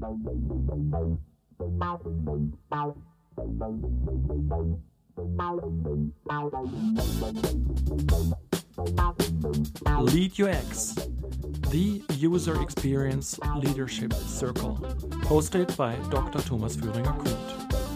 Lead UX, the User Experience Leadership Circle, hosted by Dr. Thomas Führinger-Kruth.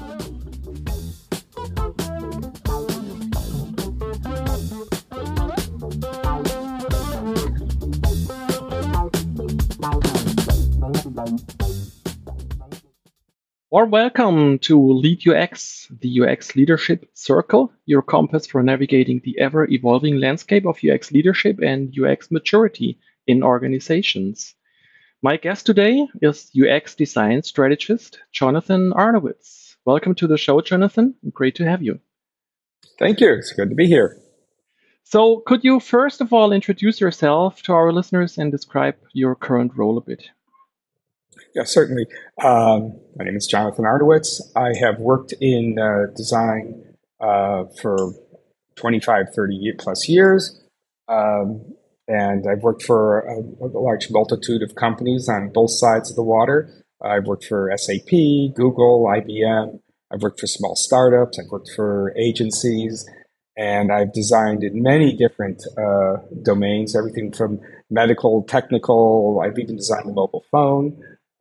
Or welcome to Lead UX, the UX Leadership Circle, your compass for navigating the ever-evolving landscape of UX leadership and UX maturity in organizations. My guest today is UX design strategist Jonathan Arnowitz. Welcome to the show, Jonathan. Great to have you. Thank you. It's good to be here. So could you first of all introduce yourself to our listeners and describe your current role a bit? Yeah, certainly. My name is Jonathan Arnowitz. I have worked in design for 25, 30 plus years. And I've worked for a large multitude of companies on both sides of the water. I've worked for SAP, Google, IBM. I've worked for small startups. I've worked for agencies. And I've designed in many different domains, everything from medical, technical. I've even designed a mobile phone.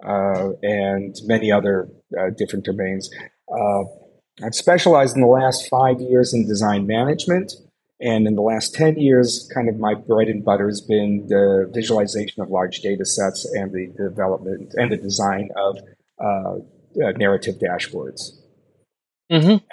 And many other different domains. I've specialized in the last 5 years in design management, and in the last 10 years, kind of my bread and butter has been the visualization of large data sets and the development and the design of narrative dashboards. Mm-hmm.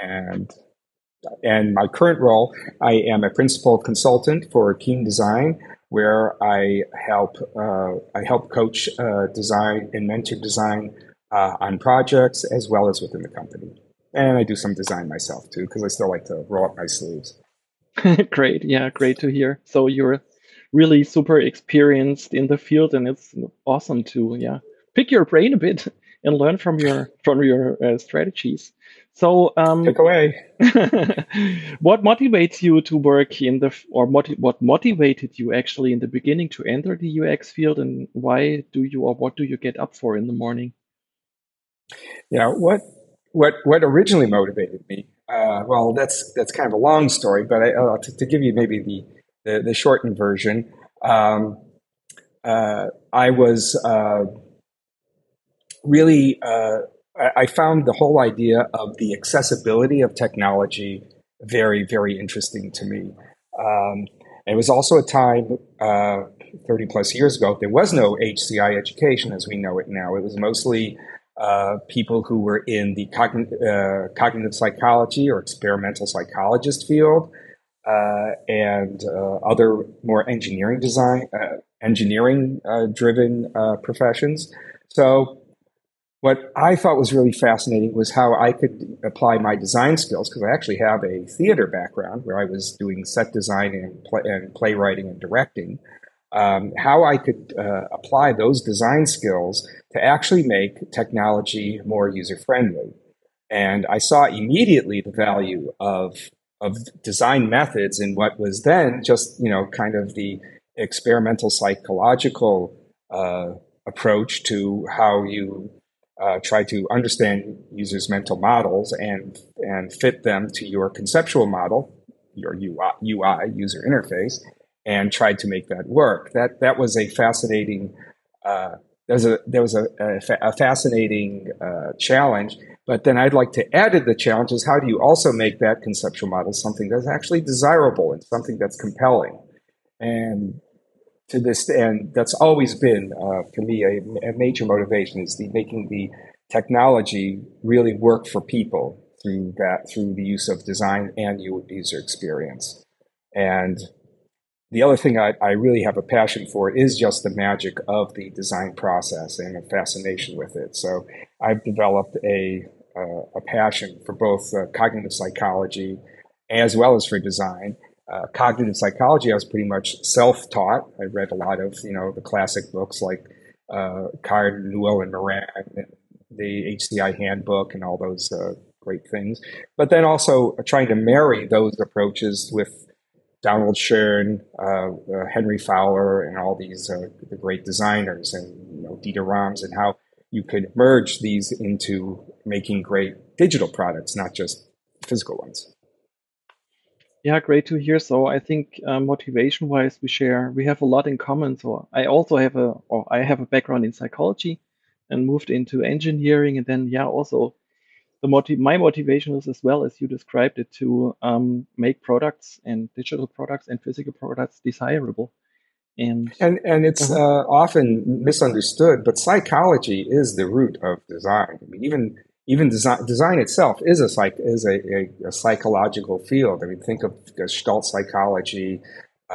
And my current role, I am a principal consultant for Keen Design, where I help coach design and mentor design on projects as well as within the company. And I do some design myself too, because I still like to roll up my sleeves. Great. Yeah, great to hear. So you're really super experienced in the field, and it's awesome to pick your brain a bit and learn from your strategies. So take away. What motivates you to work in what motivated you actually in the beginning to enter the UX field, and what do you get up for in the morning? Yeah, what originally motivated me? Well, that's kind of a long story, but to give you maybe the shortened version, I was really. I found the whole idea of the accessibility of technology very, very interesting to me. It was also a time 30 plus years ago, there was no HCI education as we know it now. It was mostly people who were in the cognitive psychology or experimental psychologist field and other more engineering driven professions. So what I thought was really fascinating was how I could apply my design skills, because I actually have a theater background where I was doing set design and playwriting and directing, how I could apply those design skills to actually make technology more user-friendly. And I saw immediately the value of design methods in what was then just, kind of the experimental psychological approach to how you try to understand users' mental models and fit them to your conceptual model, your UI, user interface, and tried to make that work. That was a fascinating. There was a fascinating challenge. But then I'd like to add to the challenge is how do you also make that conceptual model something that's actually desirable and something that's compelling, and to this, and that's always been for me a major motivation is making the technology really work for people through the use of design and user experience. And the other thing I really have a passion for is just the magic of the design process and a fascination with it. So I've developed a passion for both cognitive psychology as well as for design. Cognitive psychology, I was pretty much self-taught. I read a lot of, the classic books like Card, Newell, and Moran, and the HCI handbook, and all those great things. But then also trying to marry those approaches with Donald Schoen, Henry Fowler, and all these the great designers, and Dieter Rams, and how you could merge these into making great digital products, not just physical ones. Yeah, great to hear. So I think motivation-wise, we have a lot in common. So I have a background in psychology and moved into engineering, and then yeah, also my motivation is as well as you described it to make products and digital products and physical products desirable. And And it's uh often misunderstood, but psychology is the root of design. I mean, even design itself is a psychological field. I mean, think of Gestalt psychology,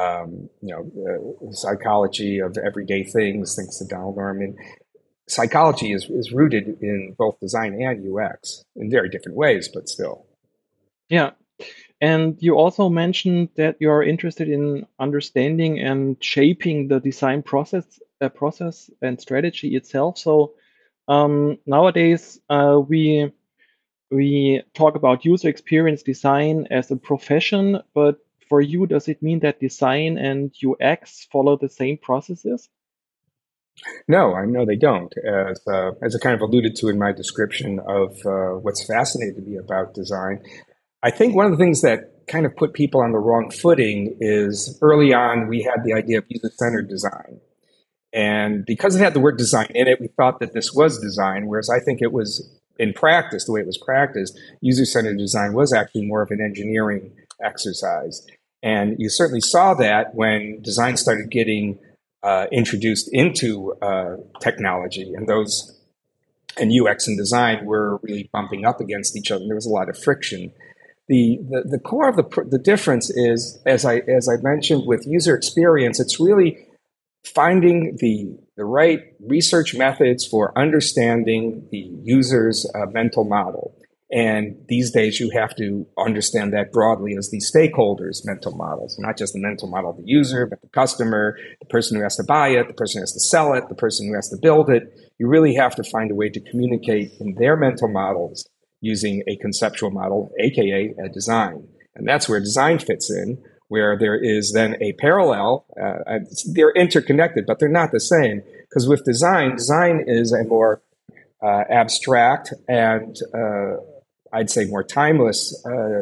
psychology of everyday things, thanks to Donald Norman. Psychology is rooted in both design and UX in very different ways, but still. yeah, and you also mentioned that you're interested in understanding and shaping the design process and strategy itself. So nowadays we talk about user experience design as a profession, but for you, does it mean that design and UX follow the same processes? No, I know they don't. As I kind of alluded to in my description of what's fascinating to me about design, I think one of the things that kind of put people on the wrong footing is early on we had the idea of user-centered design. And because it had the word design in it, we thought that this was design, whereas I think it was in practice, the way it was practiced, user-centered design was actually more of an engineering exercise. And you certainly saw that when design started getting introduced into technology, and UX and design were really bumping up against each other. There was a lot of friction. The core of the difference is, as I mentioned, with user experience, it's really finding the right research methods for understanding the user's mental model. And these days, you have to understand that broadly as the stakeholders' mental models, not just the mental model of the user, but the customer, the person who has to buy it, the person who has to sell it, the person who has to build it. You really have to find a way to communicate in their mental models using a conceptual model, aka a design. And that's where design fits in, where there is then a parallel. They're interconnected, but they're not the same. Because with design is a more abstract and I'd say more timeless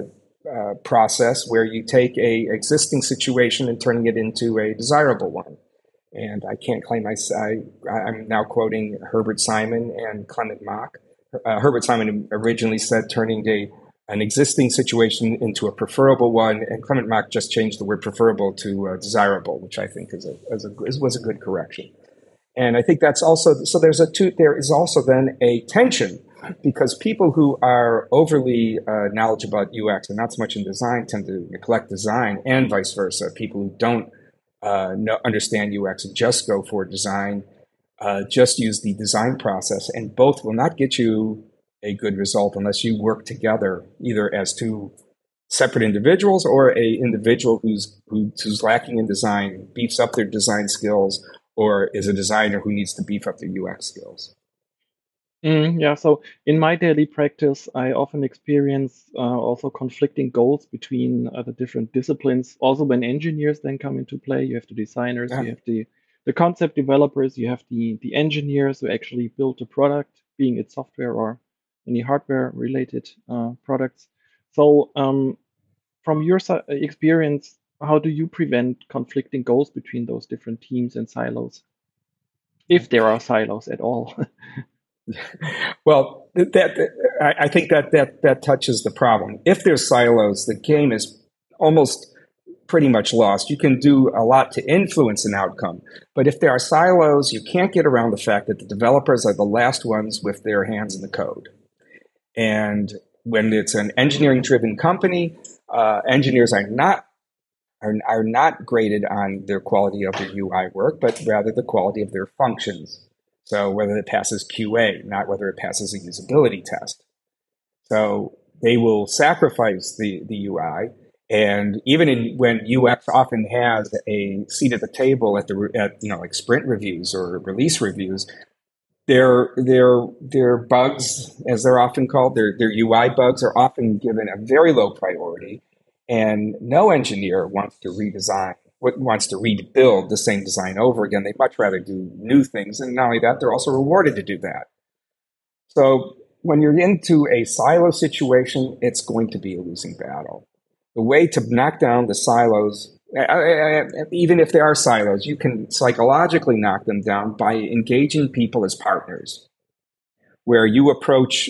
process where you take a existing situation and turning it into a desirable one. And I can't claim I'm now quoting Herbert Simon and Clement Mach. Herbert Simon originally said turning an existing situation into a preferable one, and Clement Mach just changed the word preferable to desirable, which I think was a good correction. And I think that's also, so there is also then a tension, because people who are overly knowledgeable about UX and not so much in design tend to neglect design, and vice versa. People who don't understand UX and just go for design, just use the design process, and both will not get you a good result unless you work together, either as two separate individuals or a individual who's lacking in design beefs up their design skills, or is a designer who needs to beef up their UX skills. Yeah, so in my daily practice, I often experience also conflicting goals between the different disciplines. Also, when engineers then come into play, you have the designers, Yeah. you have the concept developers, you have the engineers who actually build the product, being it software or any hardware related products. So, from your experience, how do you prevent conflicting goals between those different teams and silos, if there are silos at all? Well, I think that touches the problem. If there's silos, the game is almost pretty much lost. You can do a lot to influence an outcome, but if there are silos, you can't get around the fact that the developers are the last ones with their hands in the code. And when it's an engineering-driven company, engineers are not graded on their quality of their UI work, but rather the quality of their functions. So whether it passes QA, not whether it passes a usability test. So they will sacrifice the UI, and even when UX often has a seat at the table at like sprint reviews or release reviews, their bugs, as they're often called, their UI bugs are often given a very low priority, and no engineer wants to rebuild the same design over again. They'd much rather do new things, and not only that, they're also rewarded to do that. So when you're into a silo situation, it's going to be a losing battle. The way to knock down the silos, even if there are silos, you can psychologically knock them down by engaging people as partners, where you approach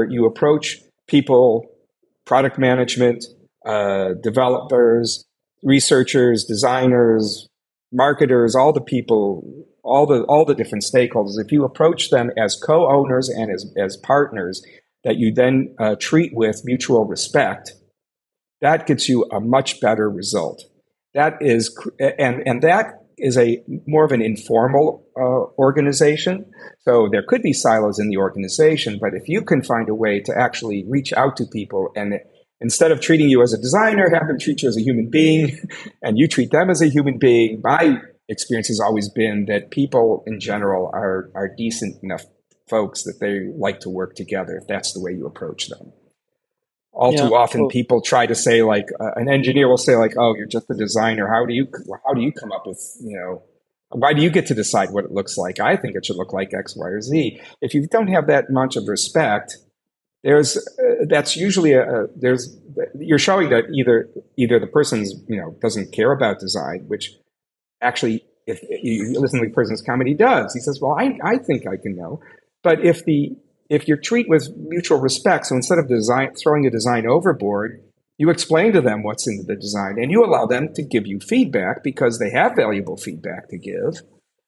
people, product management, developers, researchers, designers, marketers, all the people, all the different stakeholders. If you approach them as co-owners and as partners that you then treat with mutual respect, that gets you a much better result. That is, and that is a more of an informal organization. So there could be silos in the organization, but if you can find a way to actually reach out to people and instead of treating you as a designer, have them treat you as a human being, and you treat them as a human being. My experience has always been that people in general are decent enough folks that they like to work together if that's the way you approach them. All too often, people try to say, like, an engineer will say, like, "Oh, you're just a designer. How do you come up with, why do you get to decide what it looks like? I think it should look like X, Y, or Z." If you don't have that much of respect, that's usually you're showing that either the person's doesn't care about design, which actually, if you listen to the person's comment, he does. He says, "Well, I think I can know," but if you're treated with mutual respect, so instead of throwing a design overboard, you explain to them what's in the design and you allow them to give you feedback because they have valuable feedback to give,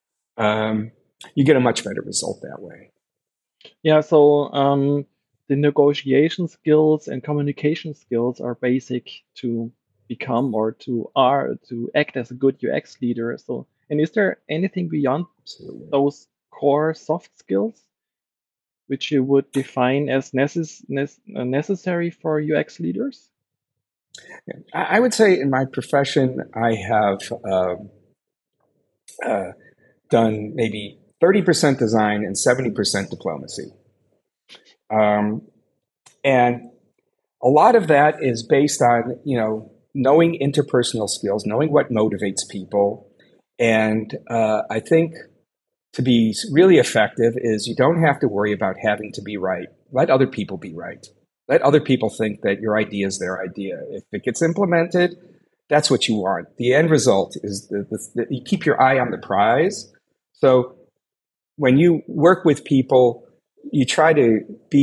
you get a much better result that way. Yeah, so the negotiation skills and communication skills are basic to become or to act as a good UX leader. So, and is there anything beyond those core soft skills which you would define as necessary for UX leaders? I would say in my profession, I have done maybe 30% design and 70% diplomacy. And a lot of that is based on, knowing interpersonal skills, knowing what motivates people. And I think to be really effective is you don't have to worry about having to be right. Let other people be right. Let other people think that your idea is their idea. If it gets implemented, that's what you want. The end result is that you keep your eye on the prize. So when you work with people, you try to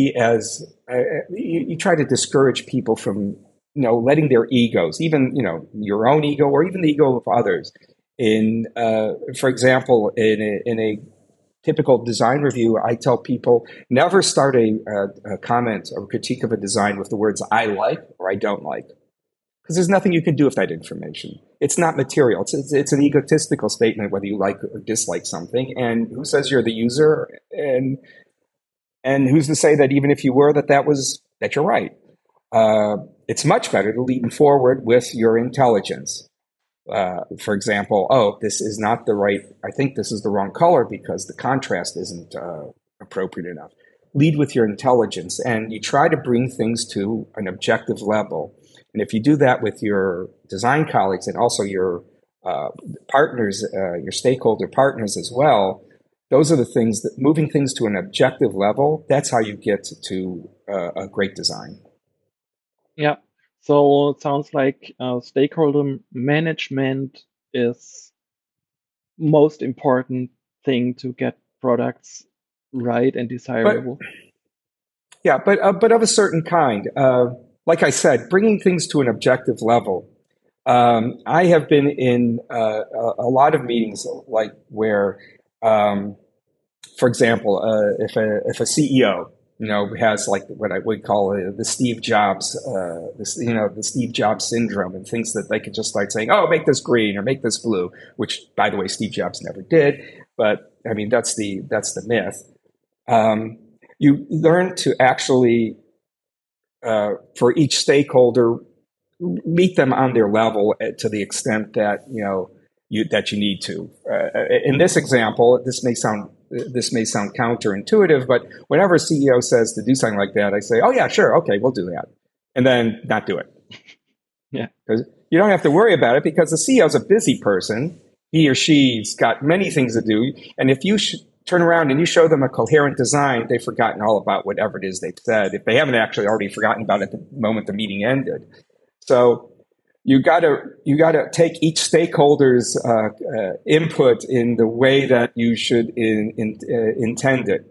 you try to discourage people from, letting their egos, even, your own ego or even the ego of others. For example, in a typical design review, I tell people never start a comment or critique of a design with the words "I like" or "I don't like," because there's nothing you can do with that information. It's not material. It's an egotistical statement whether you like or dislike something. And who says you're the user? And who's to say that even if you were, that you're right? It's much better to lean forward with your intelligence. For example, this is not the right, I think this is the wrong color because the contrast isn't appropriate enough. Lead with your intelligence and you try to bring things to an objective level. And if you do that with your design colleagues and also your partners, your stakeholder partners as well, those are the things that moving things to an objective level, that's how you get to a great design. Yeah. So it sounds like stakeholder management is most important thing to get products right and desirable. But of a certain kind. Like I said, bringing things to an objective level. I have been in a lot of meetings like where, for example, if a CEO has like what I would call the Steve Jobs, the Steve Jobs syndrome, and thinks that they could just start saying, "Oh, make this green or make this blue," which, by the way, Steve Jobs never did. But I mean, that's the myth. You learn to actually, for each stakeholder, meet them on their level to the extent that that you need to. In this example, this may sound counterintuitive, but whenever a CEO says to do something like that, I say, "Oh yeah, sure, okay, we'll do that," and then not do it. Yeah, because you don't have to worry about it because the CEO is a busy person. He or she's got many things to do, and if you turn around and you show them a coherent design, they've forgotten all about whatever it is they've said, if they haven't actually already forgotten about it the moment the meeting ended. So you gotta take each stakeholder's input in the way that you should intend it,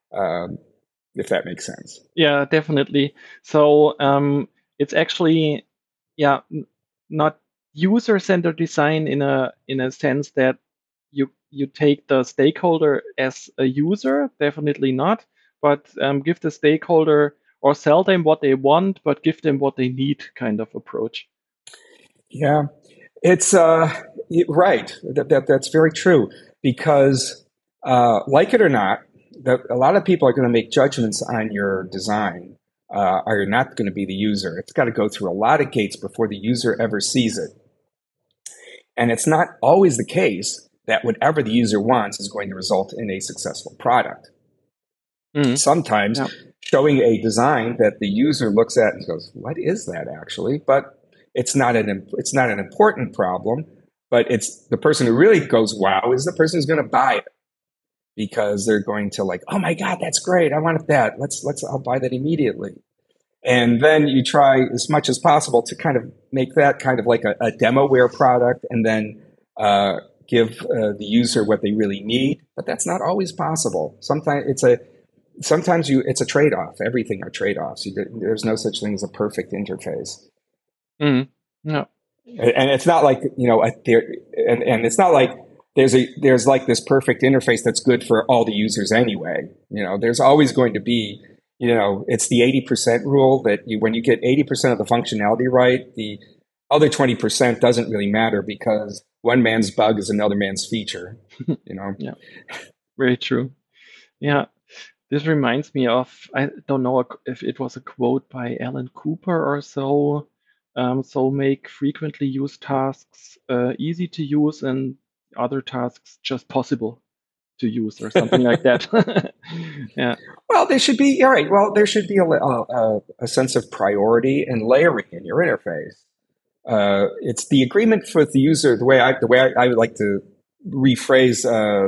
if that makes sense. Yeah, definitely. So it's actually, yeah, not user-centered design in a sense that you take the stakeholder as a user, definitely not, but give the stakeholder or sell them what they want, but give them what they need kind of approach. Yeah, it's right. That's very true because, like it or not, a lot of people are going to make judgments on your design. Are not going to be the user. It's got to go through a lot of gates before the user ever sees it, and it's not always the case that whatever the user wants is going to result in a successful product. Sometimes showing a design that the user looks at and goes, "What is that actually?" But it's not an important problem. But it's the person who really goes, "Wow!" is the person who's going to buy it because they're going to like, "Oh my God, that's great! I wanted that. I'll buy that immediately." And then you try as much as possible to kind of make that kind of like a demoware product, and then give the user what they really need. But that's not always possible. Sometimes it's a trade-off. Everything are trade-offs. There's no such thing as a perfect interface. No. And it's not like, and it's not like there's like this perfect interface that's good for all the users anyway. There's always going to be, it's the 80% rule that when you get 80% of the functionality right, the other 20% doesn't really matter because one man's bug is another man's feature, Yeah, very true. Yeah. This reminds me of, I don't know if it was a quote by Alan Cooper or so. So make frequently used tasks easy to use and other tasks just possible to use or something like that. Yeah. Well, there should be, all right. Well, there should be a sense of priority and layering in your interface. It's the agreement for the user. The way I would like to rephrase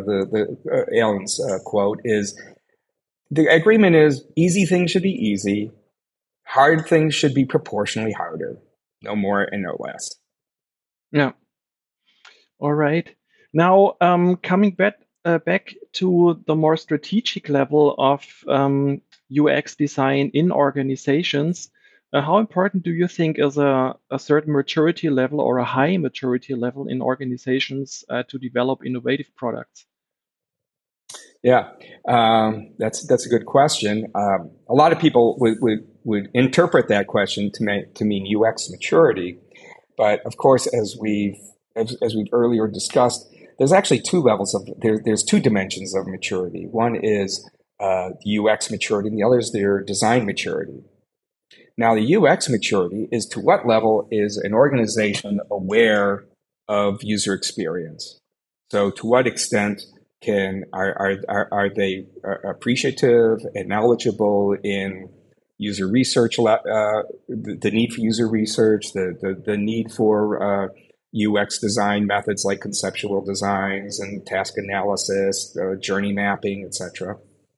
Alan's quote is, the agreement is easy things should be easy, hard things should be proportionally harder, no more and no less. Yeah. All right. Now, coming back to the more strategic level of UX design in organizations, how important do you think is a certain maturity level or a high maturity level in organizations to develop innovative products? Yeah, that's a good question. A lot of people would interpret that question to mean UX maturity, but of course, as we've earlier discussed, there's actually there's two dimensions of maturity. One is the UX maturity, and the other is their design maturity. Now, the UX maturity is to what level is an organization aware of user experience? So, to what extent are they appreciative and knowledgeable in user research, the need for user research, the need for UX design methods like conceptual designs and task analysis, journey mapping, etc.,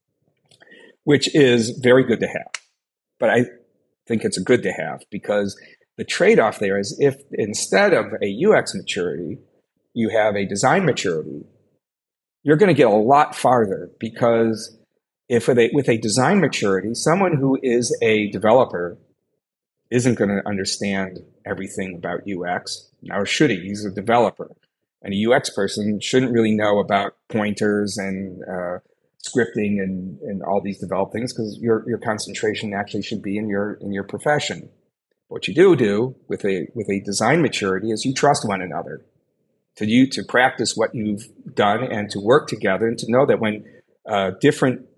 which is very good to have. But I think it's a good to have because the trade-off there is if instead of a UX maturity, you have a design maturity, you're going to get a lot farther because if with a design maturity, someone who is a developer isn't going to understand everything about UX, or should he? He's a developer. And a UX person shouldn't really know about pointers and scripting and all these developed things because your concentration actually should be in your profession. What you do with a design maturity is you trust one another. To practice what you've done and to work together and to know that when different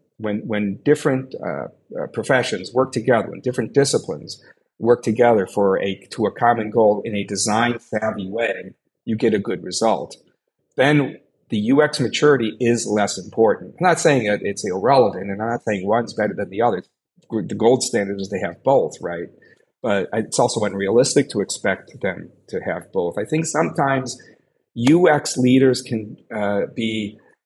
professions work together, when different disciplines work together to a common goal in a design savvy way, you get a good result. Then the UX maturity is less important. I'm not saying that it's irrelevant, and I'm not saying one's better than the other. The gold standard is they have both, right? But it's also unrealistic to expect them to have both. I think sometimes UX leaders can be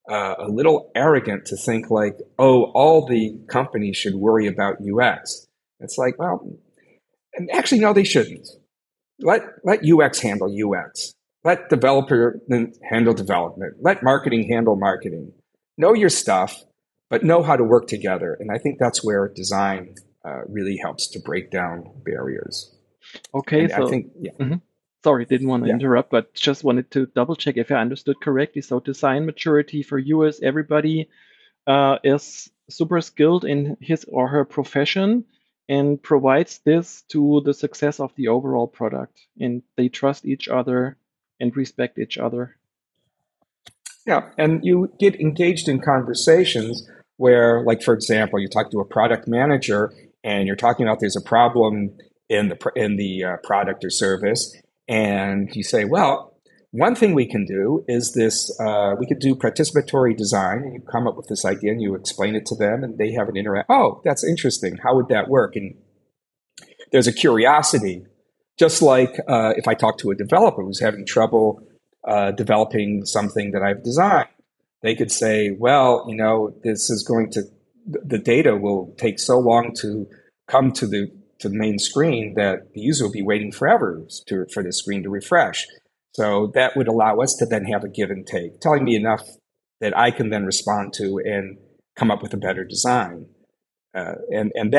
a little arrogant to think like, oh, all the companies should worry about UX. It's like, well, and actually, no, they shouldn't. Let UX handle UX. Let developer handle development. Let marketing handle marketing. Know your stuff, but know how to work together. And I think that's where design really helps to break down barriers. Okay, And I so think, yeah, mhm. Sorry, didn't want to yeah, interrupt, but just wanted to double check if I understood correctly. So design maturity for you is everybody is super skilled in his or her profession and provides this to the success of the overall product, and they trust each other and respect each other. yeah. And you get engaged in conversations where, like, for example, you talk to a product manager and you're talking about there's a problem in the product or service, and you say, well, one thing we can do is this: we could do participatory design, and you come up with this idea and you explain it to them, and they have an interact. Oh, that's interesting. How would that work? And there's a curiosity, just like if I talk to a developer who's having trouble developing something that I've designed, they could say, well, this is going to, the data will take so long to come to the main screen that the user will be waiting forever for the screen to refresh. So that would allow us to then have a give and take, telling me enough that I can then respond to and come up with a better design. And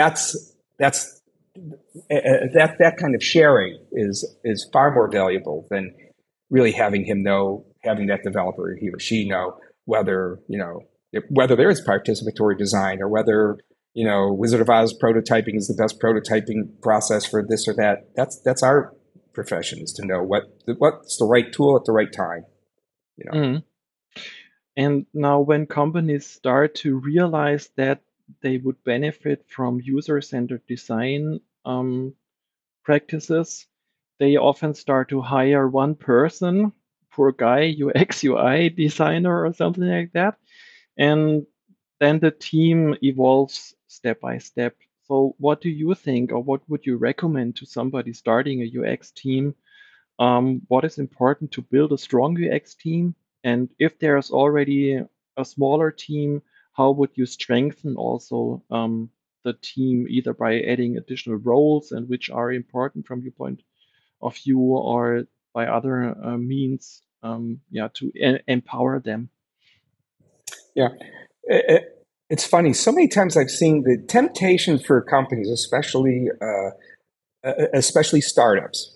that kind of sharing is far more valuable than really having that developer, he or she know whether there is participatory design, or whether Wizard of Oz prototyping is the best prototyping process for this or that. That's our profession, is to know what's the right tool at the right time. Mhm. And now, when companies start to realize that they would benefit from user-centered design practices, they often start to hire one person, poor guy, UX, UI designer or something like that, and then the team evolves step by step. So, what do you think, or what would you recommend to somebody starting a UX team? What is important to build a strong UX team? And if there's already a smaller team, how would you strengthen also the team, either by adding additional roles and which are important from your point of view, or by other means, to empower them? Yeah. It's funny. So many times I've seen the temptation for companies, especially startups,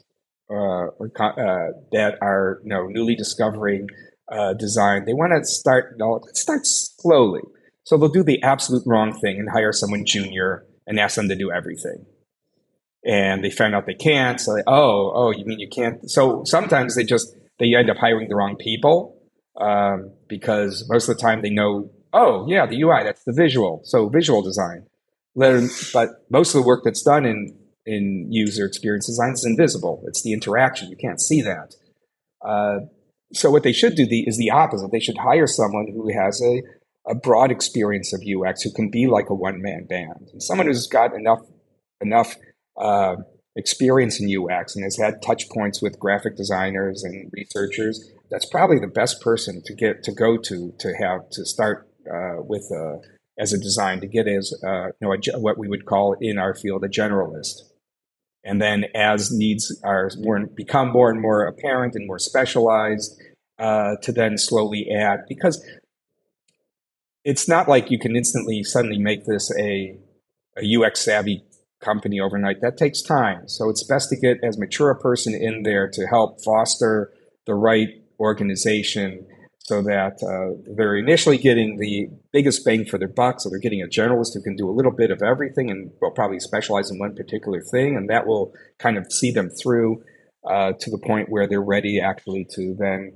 that are newly discovering design. They want to start. Let's start slowly. So they'll do the absolute wrong thing and hire someone junior and ask them to do everything. And they find out they can't. So you mean you can't? So sometimes they end up hiring the wrong people, because most of the time they know, oh yeah, the UI, that's the visual, so visual design. But most of the work that's done in user experience design is invisible. It's the interaction. You can't see that. So what they should do is the opposite. They should hire someone who has a broad experience of UX, who can be like a one-man band, and someone who's got enough experience in UX and has had touch points with graphic designers and researchers. That's probably the best person to start with as a design, to get as what we would call in our field a generalist. And then as needs become more and more apparent and more specialized, to then slowly add, because it's not like you can instantly suddenly make this a UX savvy company overnight. That takes time. So it's best to get as mature a person in there to help foster the right organization, so that they're initially getting the biggest bang for their buck. So they're getting a generalist who can do a little bit of everything and will probably specialize in one particular thing. And that will kind of see them through to the point where they're ready actually to then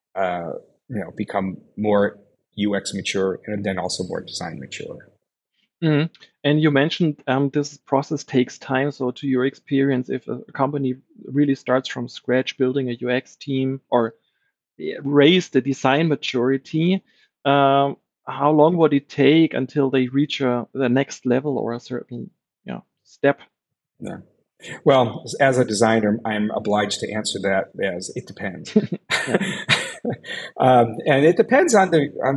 become more UX mature, and then also more design mature. Mhm. And you mentioned this process takes time. So, to your experience, if a company really starts from scratch building a UX team, or raise the design maturity, how long would it take until they reach the next level or a certain step? Yeah. Well, as a designer, I'm obliged to answer that as it depends. Yeah. And it depends on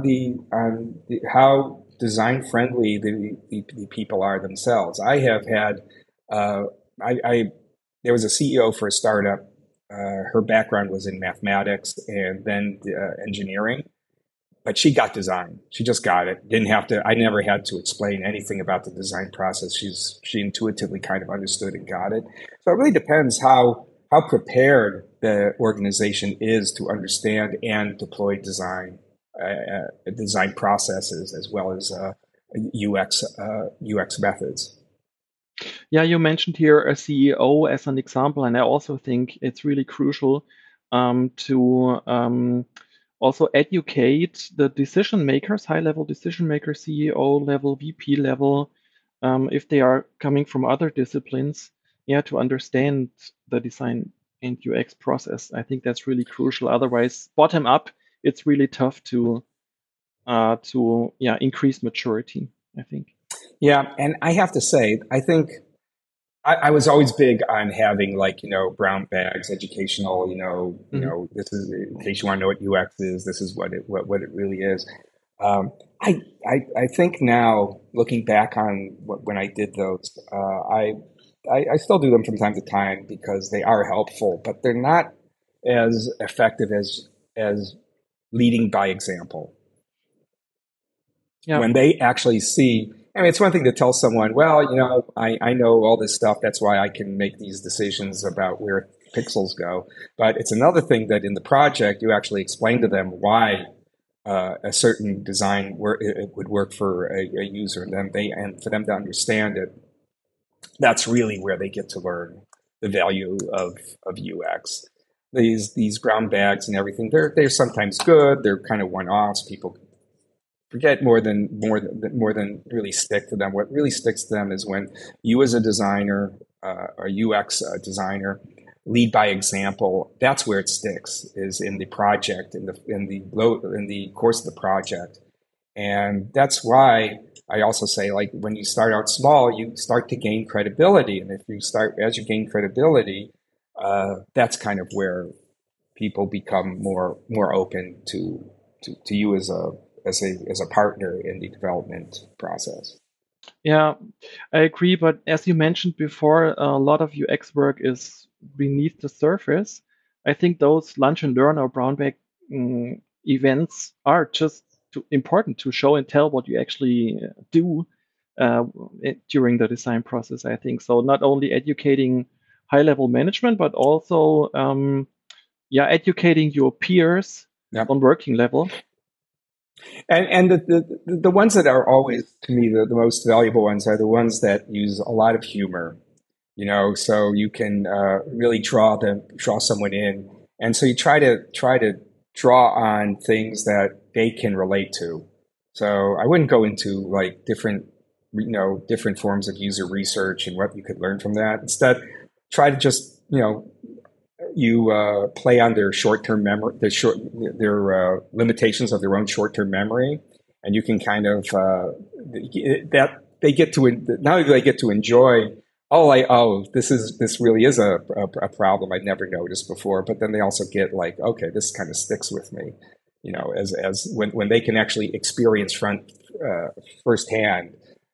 how design friendly the people are themselves. I have had I there was a CEO for a startup. Her background was in mathematics and then engineering, but she got design. She just got it. Didn't have to. I never had to explain anything about the design process. She intuitively kind of understood and got it. So it really depends how prepared the organization is to understand and deploy design processes as well as UX methods. Yeah, you mentioned here a CEO as an example, and I also think it's really crucial to also educate the decision makers, high-level decision makers, CEO level, VP level, if they are coming from other disciplines, yeah, to understand the design and UX process. I think that's really crucial. Otherwise, bottom up, it's really tough to increase maturity, I think. Yeah, and I have to say, I think I was always big on having brown bags, educational. This is in case you want to know what UX is. This is what it really is. Um, I think now looking back on when I did those, I still do them from time to time because they are helpful, but they're not as effective as leading by example. Yeah. When they actually see, I mean, it's one thing to tell someone, well, I know all this stuff. That's why I can make these decisions about where pixels go. But it's another thing that in the project, you actually explain to them why a certain design it would work for a user, and for them to understand it. That's really where they get to learn the value of UX. These brown bags and everything, they're sometimes good. They're kind of one-offs. People forget more than really stick to them. What really sticks to them is when you, as a designer, or UX designer, lead by example. That's where it sticks. Is in the project, in the course of the project, and that's why I also say, like, when you start out small, you start to gain credibility, and as you gain credibility, that's kind of where people become more open to you as a partner in the development process. Yeah, I agree. But as you mentioned before, a lot of UX work is beneath the surface. I think those lunch and learn or brown bag events are just important to show and tell what you actually do during the design process, I think. So not only educating high-level management, but also educating your peers on working level. And the ones that are always, to me, the most valuable ones are the ones that use a lot of humor, so you can really draw someone in. And so you try to draw on things that they can relate to. So I wouldn't go into like different forms of user research and what you could learn from that. Instead, try to just, you play on their short-term memory, their limitations of their own short-term memory, and you can kind of that they get to now they get to enjoy. This really is a problem I'd never noticed before. But then they also get like, okay, this kind of sticks with me, as when they can actually experience firsthand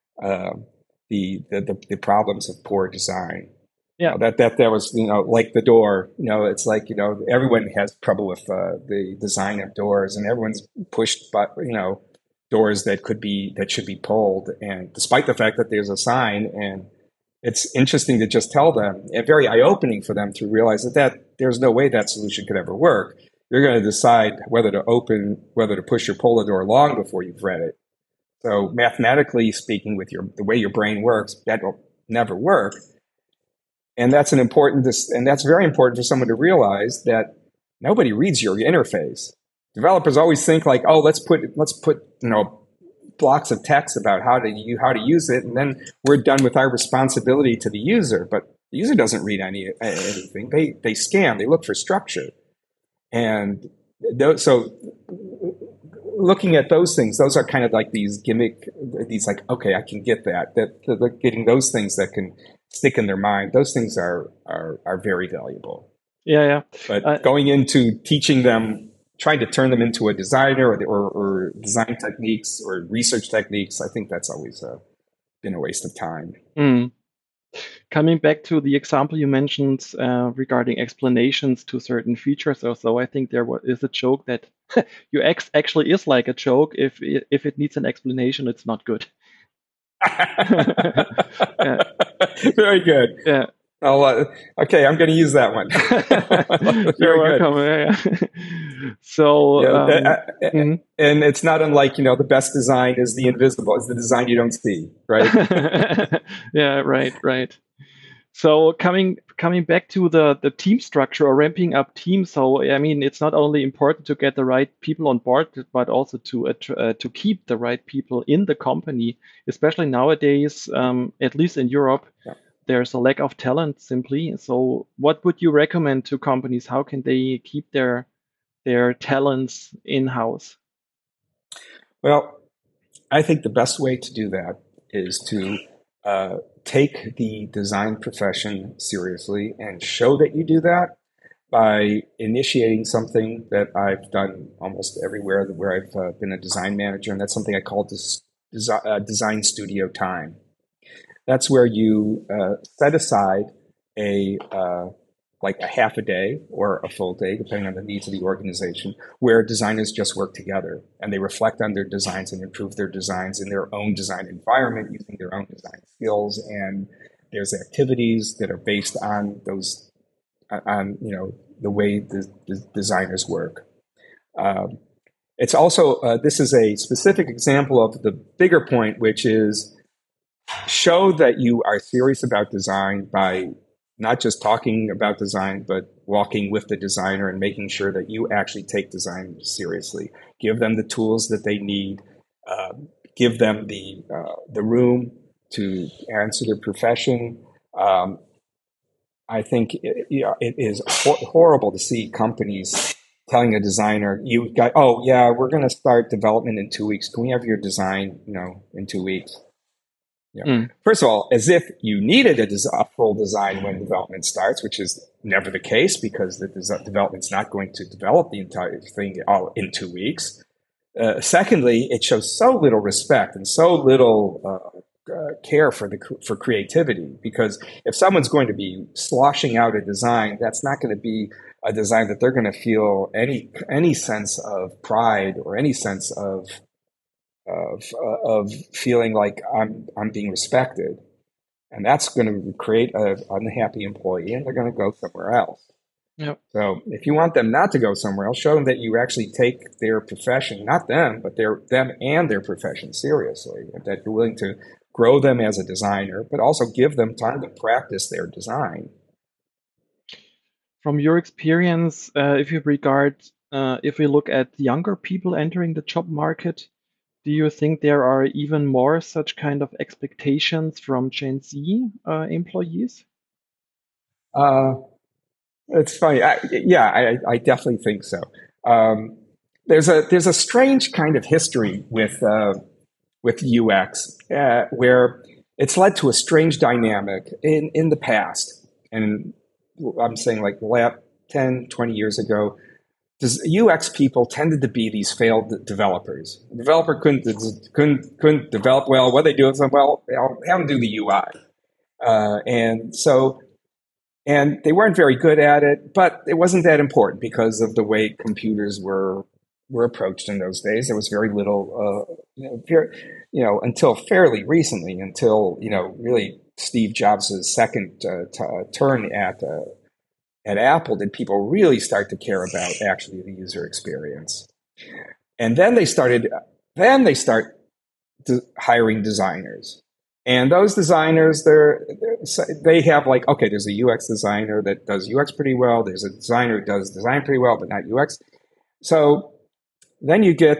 the problems of poor design. Yeah, that was like the door. It's like everyone has trouble with the design of doors, and everyone's pushed by doors that should be pulled, and despite the fact that there's a sign. And it's interesting to just tell them, and very eye-opening for them to realize that there's no way that solution could ever work. You're going to decide whether to push or pull the door long before you've read it. So mathematically speaking, with the way your brain works, that will never work. And that's very important for someone to realize that nobody reads your interface. Developers always think like, oh, let's put blocks of text about how to use it, and then we're done with our responsibility to the user. But the user doesn't read anything. They scan. They look for structure. And so looking at those things, those are kind of like these like, okay, I can get that getting those things that can stick in their mind. Those things are very valuable. Yeah. But going into teaching them trying to turn them into a designer or design techniques or research techniques, I think that's always been a waste of time. Mm. Coming back to the example you mentioned regarding explanations to certain features or so, I think there is a joke that UX actually is like a joke. If it needs an explanation, it's not good. Yeah. Very good. Yeah. Okay, I'm going to use that one. You're welcome. Yeah. So, and it's not unlike, the best design is the invisible. It's the design you don't see, right? Yeah, right. So coming back to the team structure or ramping up teams. So I mean, it's not only important to get the right people on board, but also to keep the right people in the company, especially nowadays, at least in Europe. Yeah. There's a lack of talent simply. So what would you recommend to companies? How can they keep their talents in-house? Well, I think the best way to do that is to take the design profession seriously and show that you do that by initiating something that I've done almost everywhere where I've been a design manager, and that's something I call design studio time. That's where you set aside like a half a day or a full day, depending on the needs of the organization, where designers just work together and they reflect on their designs and improve their designs in their own design environment using their own design skills. And there's activities that are based on those, the way the designers work. It's also, this is a specific example of the bigger point, which is show that you are serious about design by not just talking about design, but walking with the designer and making sure that you actually take design seriously. Give them the tools that they need. Give them the room to answer their profession. I think it is horrible to see companies telling a designer, we're going to start development in 2 weeks. Can we have your design, in 2 weeks? Yeah. First of all, as if you needed a full design when development starts, which is never the case because the development's not going to develop the entire thing all in 2 weeks. Secondly, it shows so little respect and so little care for creativity, because if someone's going to be sloshing out a design, that's not going to be a design that they're going to feel any sense of pride or any sense of feeling like I'm being respected, and that's going to create an unhappy employee, and they're going to go somewhere else. Yep. So if you want them not to go somewhere else, show them that you actually take their profession, not them, but them and their profession seriously, and that you're willing to grow them as a designer, but also give them time to practice their design. From your experience, if we look at younger people entering the job market, do you think there are even more such kind of expectations from Gen Z employees? It's funny. I definitely think so. There's a strange kind of history with UX where it's led to a strange dynamic in the past. And I'm saying like 10, 20 years ago, UX people tended to be these failed developers. The developer couldn't develop well. What they do is, well, have them do the UI. And they weren't very good at it, but it wasn't that important because of the way computers were approached in those days. There was very little, until fairly recently, until really Steve Jobs' second turn at Apple, did people really start to care about actually the user experience. And then they start hiring designers. And those designers, they have like, okay, there's a UX designer that does UX pretty well. There's a designer who does design pretty well, but not UX. So then you get,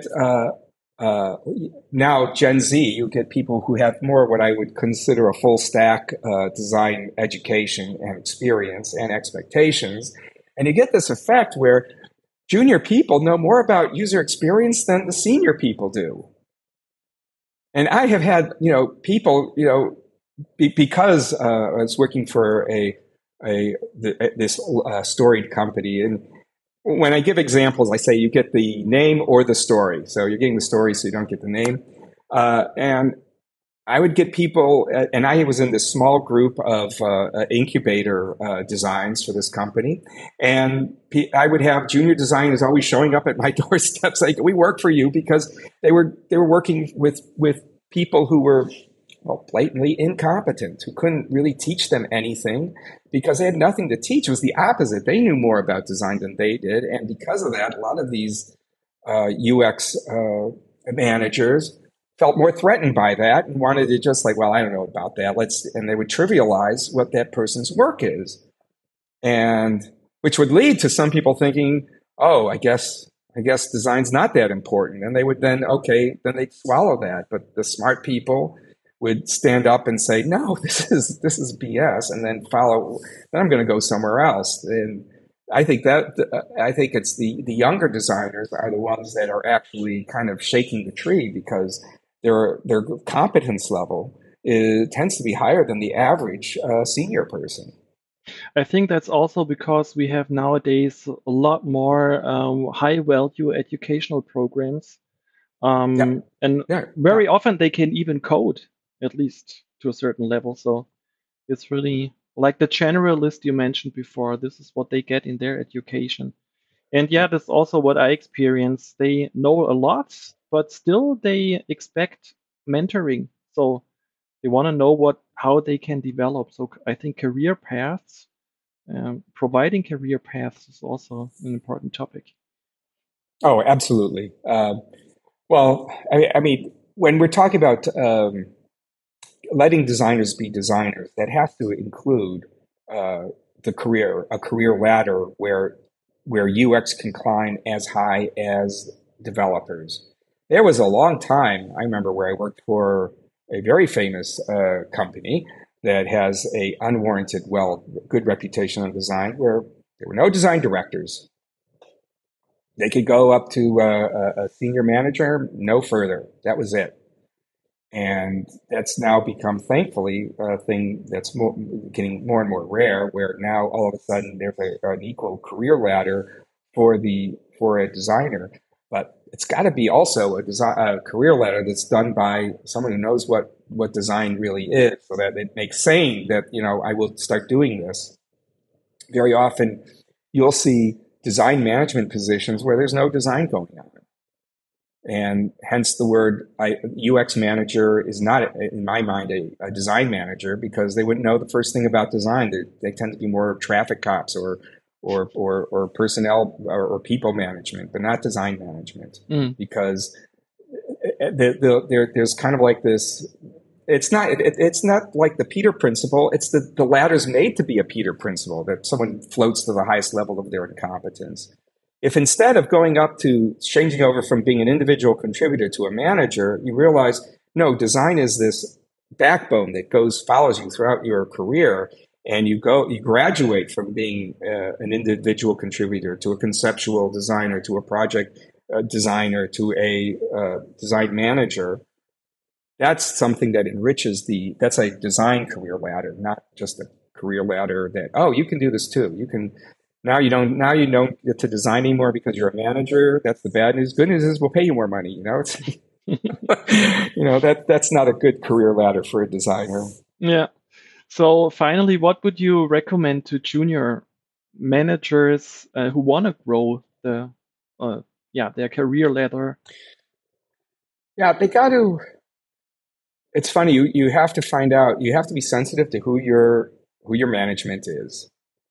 now Gen Z, you get people who have more what I would consider a full stack design education and experience and expectations. And you get this effect where junior people know more about user experience than the senior people do. And I have had, people, because I was working for this storied company, and when I give examples, I say you get the name or the story. So you're getting the story, so you don't get the name. And I would get people, and I was in this small group of incubator designs for this company, and I would have junior designers always showing up at my doorstep saying, "We work for you," because they were working with people who were, well, blatantly incompetent, who couldn't really teach them anything because they had nothing to teach. It was the opposite. They knew more about design than they did, and because of that, a lot of these UX managers felt more threatened by that and wanted to just like, well, I don't know about that. And they would trivialize what that person's work is. And which would lead to some people thinking, oh, I guess design's not that important. And they would then they'd swallow that. But the smart people would stand up and say, no, this is BS, and then I'm going to go somewhere else. And I think it's the younger designers are the ones that are actually kind of shaking the tree, because their competence level tends to be higher than the average senior person. I think that's also because we have nowadays a lot more high-value educational programs, and very often they can even code, at least to a certain level. So it's really like the generalist you mentioned before. This is what they get in their education. And yeah, that's also what I experienced. They know a lot, but still they expect mentoring. So they want to know how they can develop. So I think career paths, providing career paths is also an important topic. Oh, absolutely. Well, I mean, when we're talking about letting designers be designers, that has to include a career ladder where UX can climb as high as developers. There was a long time, I remember, where I worked for a very famous company that has a unwarranted, good reputation on design, where there were no design directors. They could go up to a senior manager, no further. That was it. And that's now become, thankfully, a thing that's getting more and more rare, where now all of a sudden there's an equal career ladder for a designer. But it's got to be also a career ladder that's done by someone who knows what design really is, so that it makes saying that, I will start doing this. Very often you'll see design management positions where there's no design going on. And hence the word UX manager is not, in my mind, a design manager, because they wouldn't know the first thing about design. They tend to be more traffic cops or personnel or people management, but not design management. Because there's kind of like this. It's not like the Peter Principle. It's the ladder's made to be a Peter Principle, that someone floats to the highest level of their incompetence. If instead of going up to changing over from being an individual contributor to a manager, you realize, no, design is this backbone that follows you throughout your career, and you graduate from being an individual contributor to a conceptual designer, to a project designer, to a design manager. That's something that enriches that's a design career ladder, not just a career ladder that, oh, you can do this too. You can. Now you don't get to design anymore because you're a manager. That's the bad news. Good news is we'll pay you more money. It's, that's not a good career ladder for a designer. Yeah. So finally, what would you recommend to junior managers who want to grow their career ladder? Yeah, they got to. It's funny. You have to find out. You have to be sensitive to who your management is.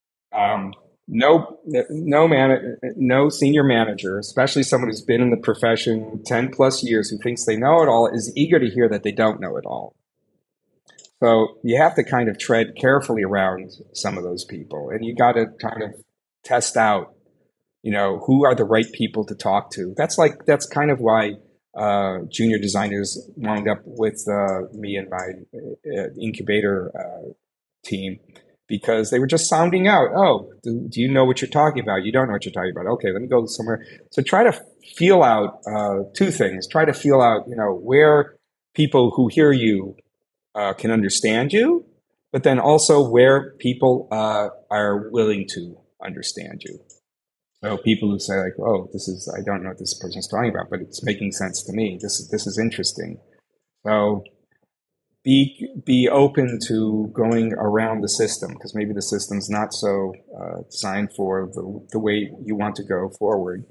No senior manager, especially someone who's been in the profession 10 plus years, who thinks they know it all, is eager to hear that they don't know it all. So you have to kind of tread carefully around some of those people, and you got to kind of test out, who are the right people to talk to. That's kind of why junior designers wound up with me and my incubator team. Because they were just sounding out. Oh, do you know what you're talking about? You don't know what you're talking about. Okay, let me go somewhere. So try to feel out two things. Try to feel out, where people who hear you can understand you, but then also where people are willing to understand you. So people who say like, "Oh, I don't know what this person's talking about, but it's making sense to me. This is interesting." So be open to going around the system because maybe the system's not so designed for the way you want to go forward.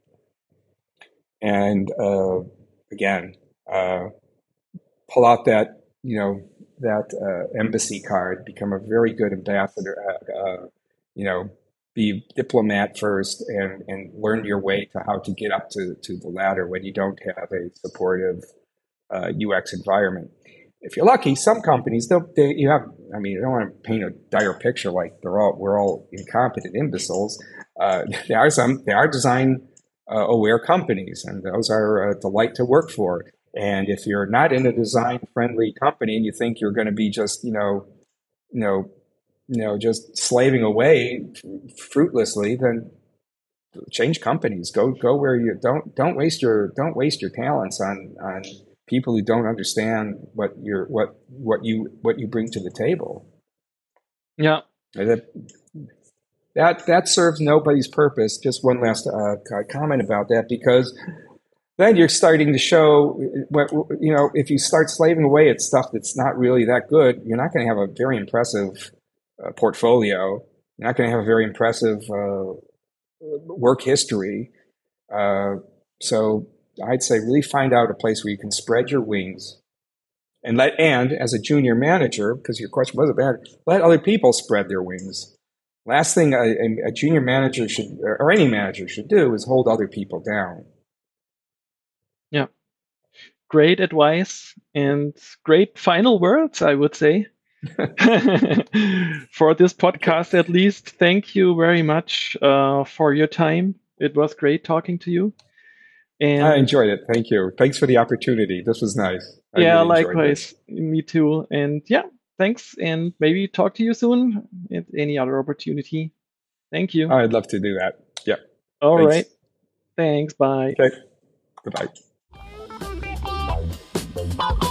And again, pull out that embassy card, become a very good ambassador. Be diplomat first and learn your way to how to get up to the ladder when you don't have a supportive UX environment. If you're lucky, some companies I don't want to paint a dire picture like we're all incompetent imbeciles. There are design aware companies, and those are a delight to work for. And if you're not in a design friendly company and you think you're going to be just just slaving away fruitlessly, then change companies. Go where you don't waste your talents on people who don't understand what you bring to the table. Yeah. That serves nobody's purpose. Just one last comment about that, because then you're starting to show, if you start slaving away at stuff that's not really that good, you're not going to have a very impressive portfolio. You're not going to have a very impressive work history. So I'd say really find out a place where you can spread your wings and as a junior manager, because your question was about it, let other people spread their wings. Last thing a junior manager should, or any manager should do, is hold other people down. Yeah. Great advice and great final words, I would say. For this podcast, at least. Thank you very much for your time. It was great talking to you. And I enjoyed it. Thank you. Thanks for the opportunity. This was nice. Yeah, really likewise. Me too. And yeah, thanks. And maybe talk to you soon at any other opportunity. Thank you. I'd love to do that. Yeah. All right. Thanks. Bye. Okay. Goodbye.